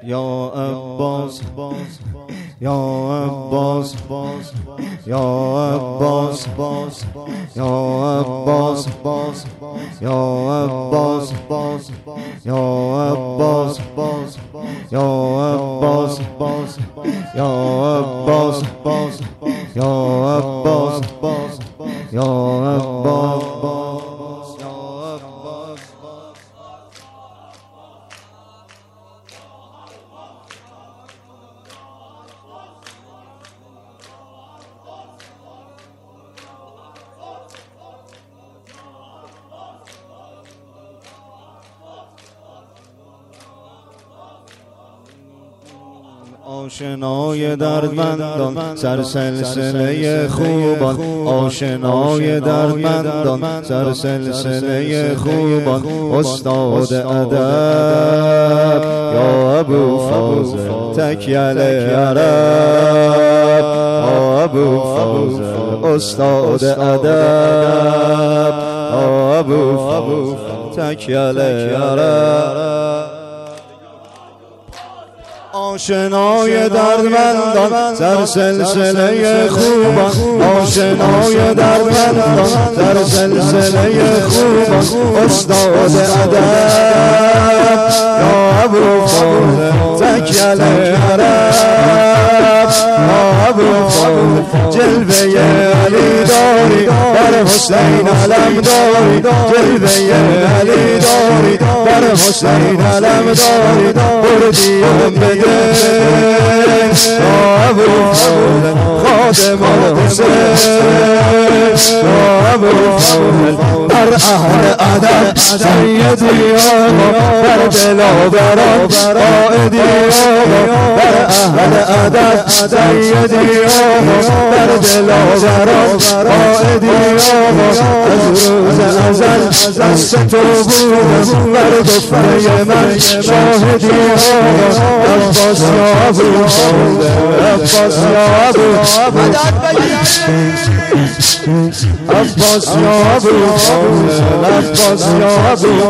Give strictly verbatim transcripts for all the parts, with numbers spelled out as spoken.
یا عباس یا عباس یا عباس یا عباس یا عباس یا عباس یا عباس یا عباس یا عباس یا عباس. آشنای دردمندان سر سلسله خوبان، آشنای دردمندان سر سلسله خوبان، استاد ادب یا ابو فاضل تکیل عرب، یا ابو فاضل استاد ادب یا ابو فاضل تکیل عرب. آشنای دردمندان سر سلسله خوبان، آشنای دردمندان سر سلسله خوبان، استاد ادب یا ابو فاضل تکیل عرب، یا ابو فاضل جلوه علی داری بر حسین علم داری، جلوه علی داری بر حسین علم داری، بردیم بده یا ابو فاضل خادم الحسین، یا ابو فاضل بر اهل ادب سیدی آقا، بر دلاوران قائدی آقا، بر اهل ادب سیدی آقا، بر دلاوران قائدی آقا. از روز ازل دست تو بودم بر گفته من شاهدی آقا، عباس یا ابو فاضل، عباس یا ابو عباس یا ابو فاضل، عباس یا ابو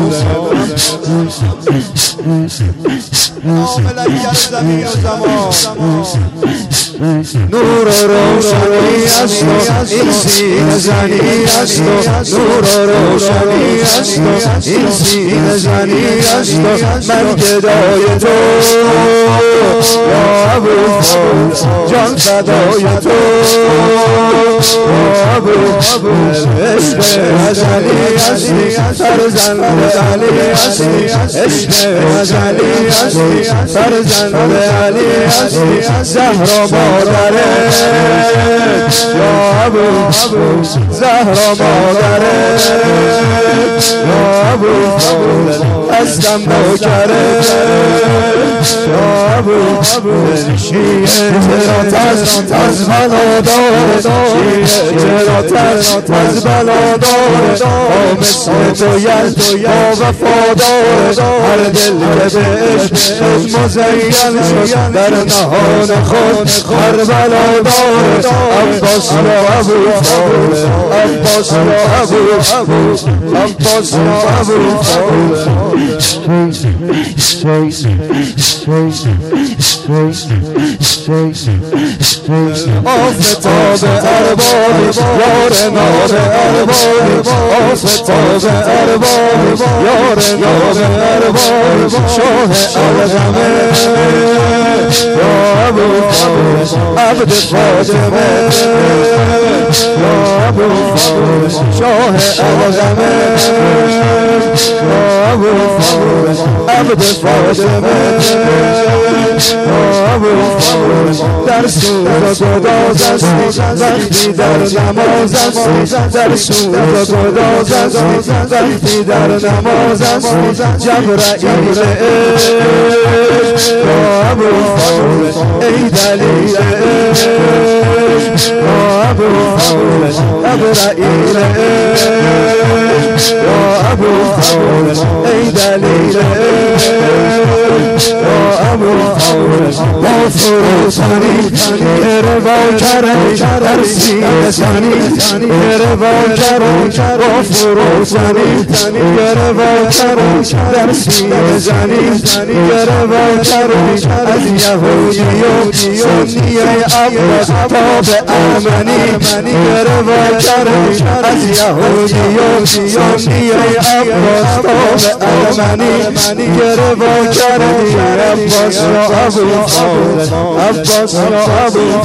عامل زمین و زمان. نور و روشنی است و این سینه زنی است و نور و روشنی است و این سینه زنی است و من گدای تو یا ابو فاضل جان فدای تو یا ابو فاضل. عشق ازلی هستی فرزند علی هستی، عشق ازلی هستی فرزند علی هستی، زهرا مادره یا ابو فاضل، زهرا مادره یا ابو فاضل، هستم نوکره یا ابو فاضل. شیعه چرا ترس از بلا داره، شیعه چرا ترس از بلا داره، با مثل تو یزد با وفا داره، هر دل که به عشق مزین شد در نهان خود کربلا داره. عباس یا ابو فاضل، عباس یا ابو فاضل، عباس یا ابو فاضل. آفتاب ارباب یار نام ارباب، آفتاب ارباب یار نام ارباب، شاه الغمه یا ابو فاضل عبد فاطمه یا ابو فاضل، شاه الغمه یا ابو فاضل عبد فاطمه یا ابو فاضل. در سوز گداز استی وقتی در نماز استی، در سوز گداز استی وقتی در نماز استی، جبرائیل عشق یا ابو فاضل ای دلیل عشق یا ابو فاضل، جبرائیل عشق یا ابو فاضل ای دلیل عشق یا ابو فاضل با فروزانی گره با کرم در سینه زنی گره با کرم با فروزانی گره با کرم در سینه زنی گره با کرم از یهودی و سنی عباس تا به ارمنی گره با کرم از یهودی و سنی عباس تا به ارمنی گره با کرم عباس و ابو فاضل عباس و ابو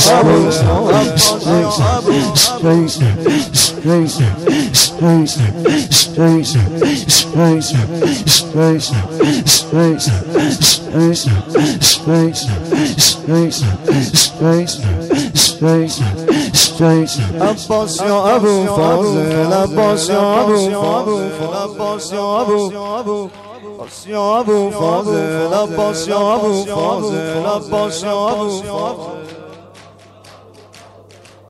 عباس یا ابو فاضل عباس یا ابو فاضل عباس یا ابو عباس یا ابو فاضل عباس یا ابو فاضل عباس یا ابو فاضل